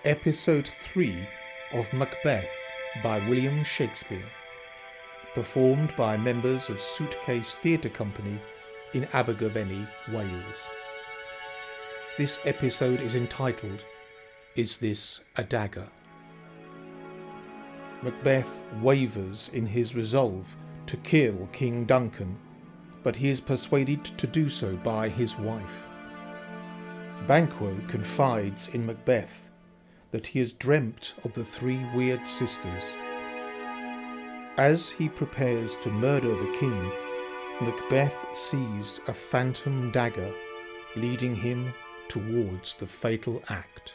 Episode 3 of Macbeth by William Shakespeare, performed by members of Suitcase Theatre Company in Abergavenny, Wales. This episode is entitled, Is This a Dagger? Macbeth wavers in his resolve to kill King Duncan, but he is persuaded to do so by his wife. Banquo confides in Macbeth that he has dreamt of the three weird sisters. As he prepares to murder the king, Macbeth sees a phantom dagger leading him towards the fatal act.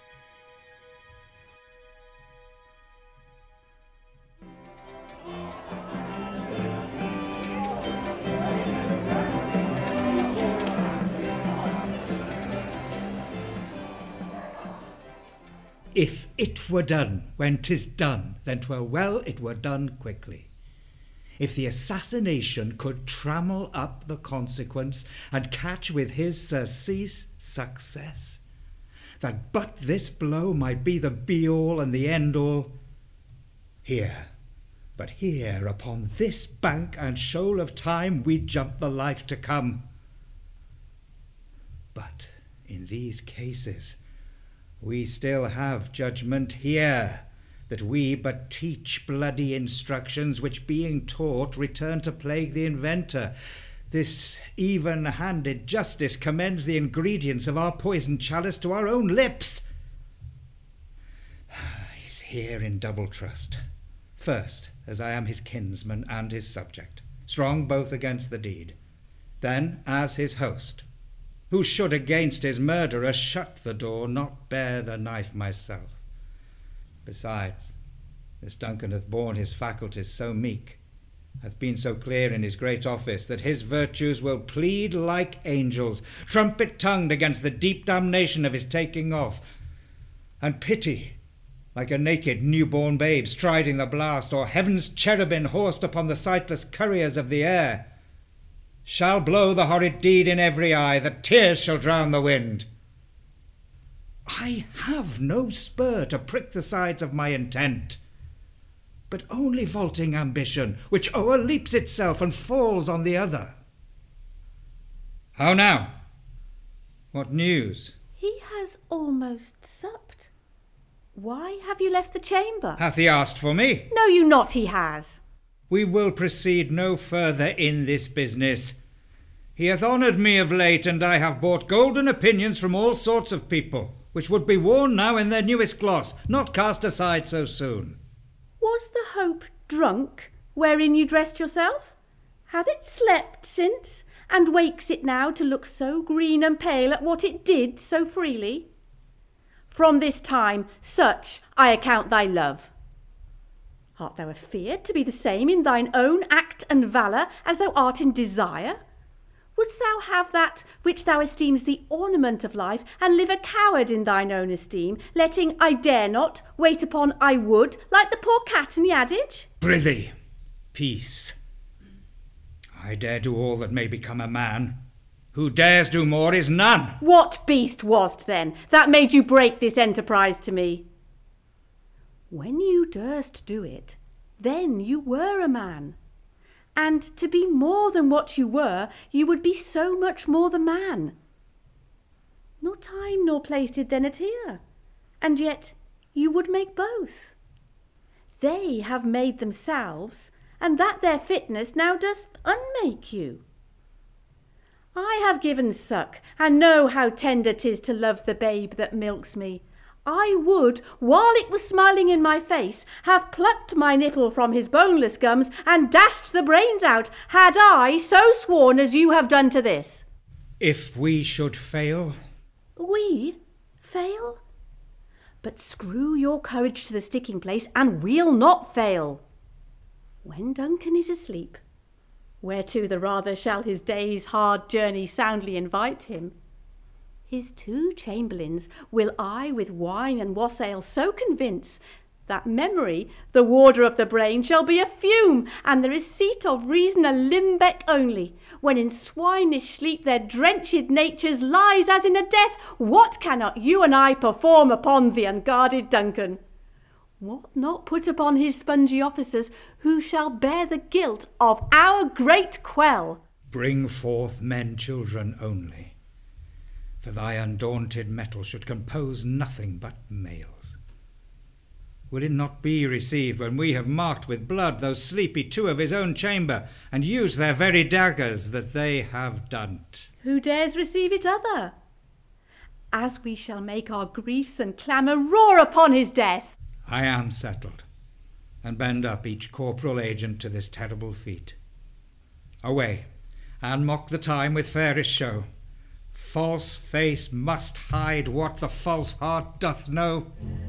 If it were done when 'tis done, then 'twere well it were done quickly. If the assassination could trammel up the consequence, and catch with his surcease success, that but this blow might be the be-all and the end-all, here, but here upon this bank and shoal of time we jump the life to come. But in these cases we still have judgment here, that we but teach bloody instructions, which being taught return to plague the inventor. This even-handed justice commends the ingredients of our poisoned chalice to our own lips. He's here in double trust. First, as I am his kinsman and his subject, strong both against the deed. Then, as his host, who should against his murderer shut the door, not bear the knife myself. Besides, this Duncan hath borne his faculties so meek, hath been so clear in his great office, that his virtues will plead like angels, trumpet-tongued against the deep damnation of his taking off, and pity, like a naked new-born babe striding the blast, or heaven's cherubim horsed upon the sightless couriers of the air, shall blow the horrid deed in every eye, that tears shall drown the wind. I have no spur to prick the sides of my intent, but only vaulting ambition, which o'erleaps itself and falls on the other. How now? What news? He has almost supped. Why have you left the chamber? Hath he asked for me? Know you not he has? We will proceed no further in this business. He hath honoured me of late, and I have bought golden opinions from all sorts of people, which would be worn now in their newest gloss, not cast aside so soon. Was the hope drunk wherein you dressed yourself? Hath it slept since, and wakes it now to look so green and pale at what it did so freely? From this time such I account thy love. Art thou afeard to be the same in thine own act and valour as thou art in desire? Wouldst thou have that which thou esteemest the ornament of life, and live a coward in thine own esteem, letting I dare not wait upon I would, like the poor cat in the adage? Prithee, peace. I dare do all that may become a man. Who dares do more is none. What beast was't then that made you break this enterprise to me? When you durst do it, then you were a man. And to be more than what you were, you would be so much more the man. Nor time nor place did then adhere, and yet you would make both. They have made themselves, and that their fitness now does unmake you. I have given suck, and know how tender 'tis to love the babe that milks me. I would, while it was smiling in my face, have plucked my nipple from his boneless gums and dashed the brains out, had I so sworn as you have done to this. If we should fail? We? Fail? But screw your courage to the sticking place, and we'll not fail. When Duncan is asleep, whereto the rather shall his day's hard journey soundly invite him, his two chamberlains will I with wine and wassail so convince that memory, the warder of the brain, shall be a fume, and the receipt of reason a limbeck only. When in swinish sleep their drenched natures lies as in a death, what cannot you and I perform upon the unguarded Duncan? What not put upon his spongy officers, who shall bear the guilt of our great quell? Bring forth men children only, for thy undaunted metal should compose nothing but males. Will it not be received when we have marked with blood those sleepy two of his own chamber, and used their very daggers that they have done't? Who dares receive it other? As we shall make our griefs and clamour roar upon his death. I am settled, and bend up each corporal agent to this terrible feat. Away, and mock the time with fairest show. False face must hide what the false heart doth know.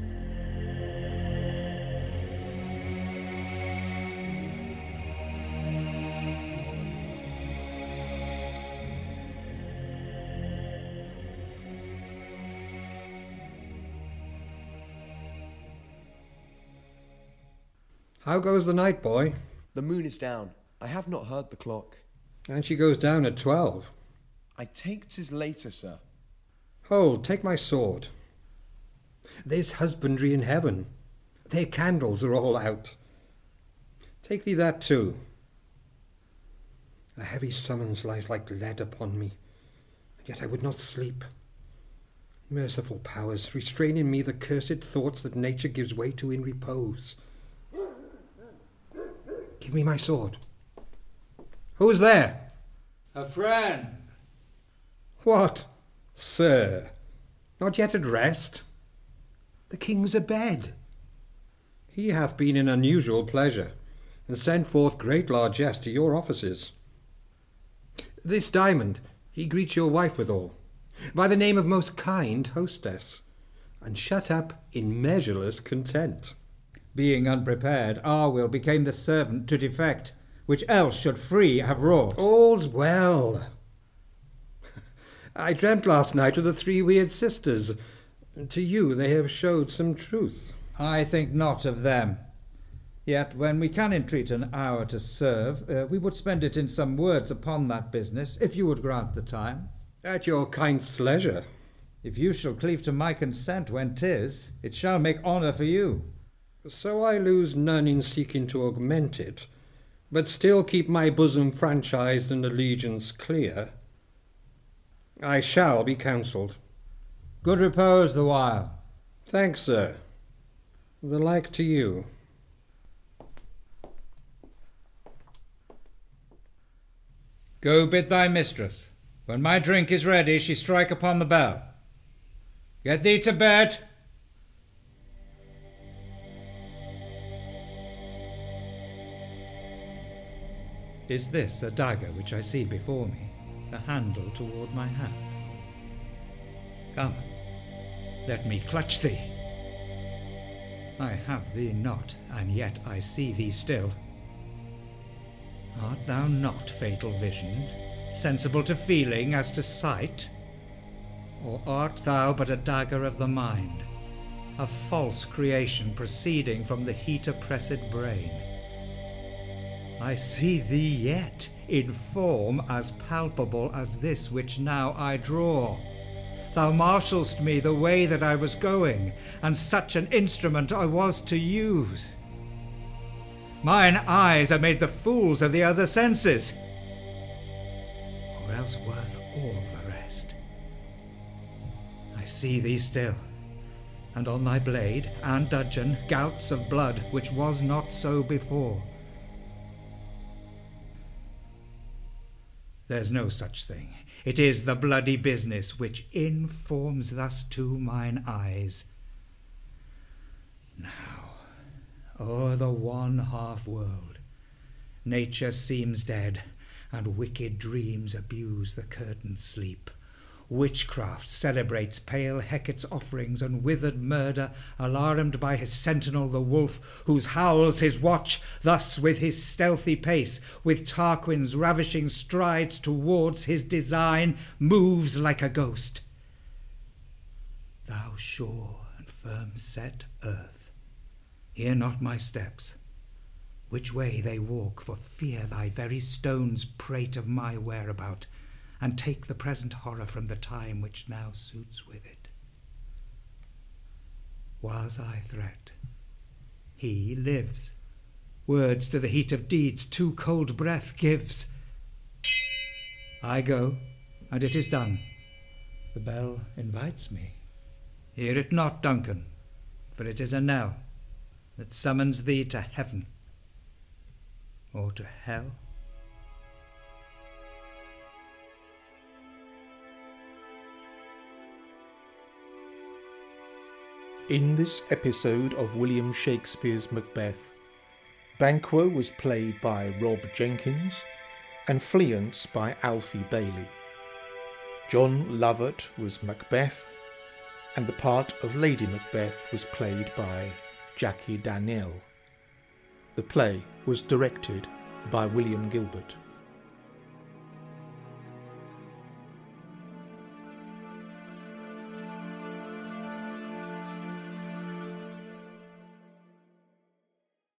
How goes the night, boy? The moon is down. I have not heard the clock. And she goes down at 12. I take 'tis later, sir. Hold, take my sword. There's husbandry in heaven. Their candles are all out. Take thee that too. A heavy summons lies like lead upon me, and yet I would not sleep. Merciful powers, restrain in me the cursed thoughts that nature gives way to in repose. Give me my sword. Who is there? A friend. What, sir? Not yet at rest? The king's abed. He hath been in unusual pleasure, and sent forth great largesse to your offices. This diamond he greets your wife withal, by the name of most kind hostess, and shut up in measureless content. Being unprepared, our will became the servant to defect, which else should free have wrought. All's well. I dreamt last night of the three weird sisters. To you they have showed some truth. I think not of them. Yet when we can entreat an hour to serve, we would spend it in some words upon that business, if you would grant the time. At your kind's leisure. If you shall cleave to my consent when 'tis, it shall make honour for you. So I lose none in seeking to augment it, but still keep my bosom franchised and allegiance clear. I shall be counselled. Good repose the while. Thanks, sir. The like to you. Go bid thy mistress, when my drink is ready, she strike upon the bell. Get thee to bed. Is this a dagger which I see before me, the handle toward my hand? Come, let me clutch thee. I have thee not, and yet I see thee still. Art thou not fatal visioned, sensible to feeling as to sight? Or art thou but a dagger of the mind, a false creation proceeding from the heat-oppressed brain? I see thee yet, in form as palpable as this which now I draw. Thou marshalst me the way that I was going, and such an instrument I was to use. Mine eyes are made the fools of the other senses, or else worth all the rest. I see thee still, and on thy blade and dudgeon gouts of blood, which was not so before. There's no such thing. It is the bloody business which informs thus to mine eyes. Now, o'er the one half-world, nature seems dead, and wicked dreams abuse the curtained sleep. Witchcraft celebrates pale Hecate's offerings, and withered murder, alarmed by his sentinel the wolf, whose howls his watch, thus with his stealthy pace, with Tarquin's ravishing strides towards his design, moves like a ghost. Thou sure and firm-set earth, Hear not my steps, which way they walk, for fear thy very stones prate of my whereabout, and take the present horror from the time which now suits with it. Was I threat? He lives. Words to the heat of deeds too cold breath gives. I go, and it is done. The bell invites me. Hear it not, Duncan, for it is a knell that summons thee to heaven or to hell. In this episode of William Shakespeare's Macbeth, Banquo was played by Rob Jenkins and Fleance by Alfie Bailey. John Lovett was Macbeth, and the part of Lady Macbeth was played by Jackie Danielle. The play was directed by William Gilbert.